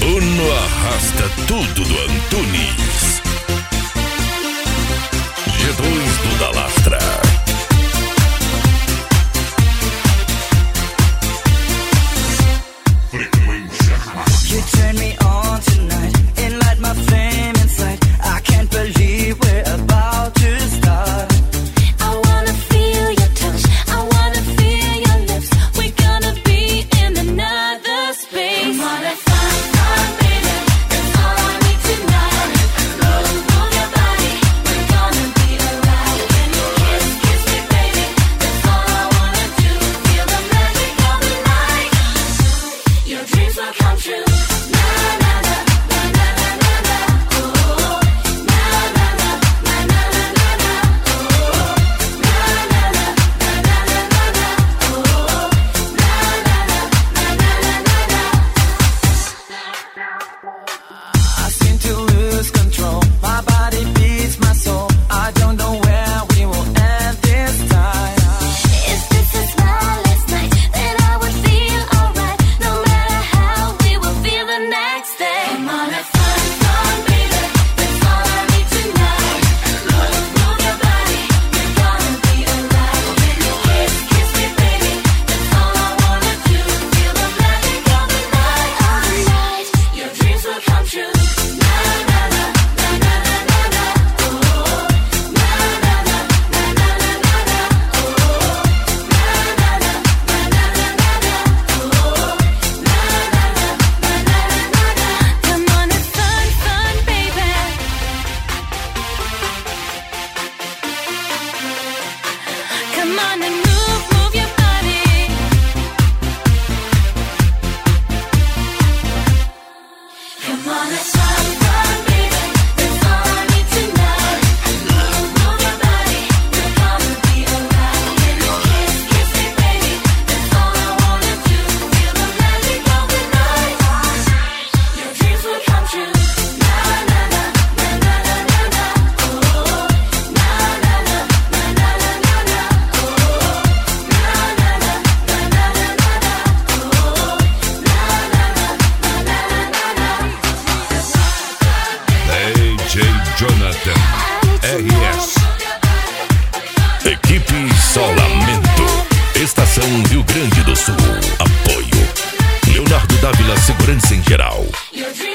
Uno arrasta tudo do Antunes. G2 do Dalastra. You turn me on tonight and light my flame inside. I can't believe we're about to start. I wanna feel your touch, I wanna feel your lips. We're gonna be in another space. Come on, let's fun, baby. That's all I need tonight. Move your body, we're gonna be alright. When you kiss me, baby. That's all I wanna do. Feel the magic of the night. Your dreams will come true. I seem to lose control. My body beats my soul. I don't know where we will end this time. If this is my last night, then I would feel alright. No matter how, we will feel the next day. Come on, let's fun, baby. That's all I need tonight. Move your body, you're gonna be alright. When you kiss me, baby. That's all I wanna do. Feel the magic of the night. All night, your dreams will come true. Na na na na na na na na. Oh, na na na na na na na na. Oh, na na na na na na na na. Oh, na na na na na na na. Come on, it's fun, baby. Come on and move your body. Come on, it's fun, baby. That's all I need tonight. Move your body, you're gonna be alright. When you kiss me, baby. That's all I wanna do. Feel the magic of the night. Your dreams will come true. Na na na na na na na na. Oh, na na na na na na na na. Oh, na na na na na na na na. Oh, na na na na na na na. DJ Jonathan RS. Equipe Solamento. Estação Rio Grande do Sul. Apoio Leonardo Dávila Segurança em Geral. Your dreams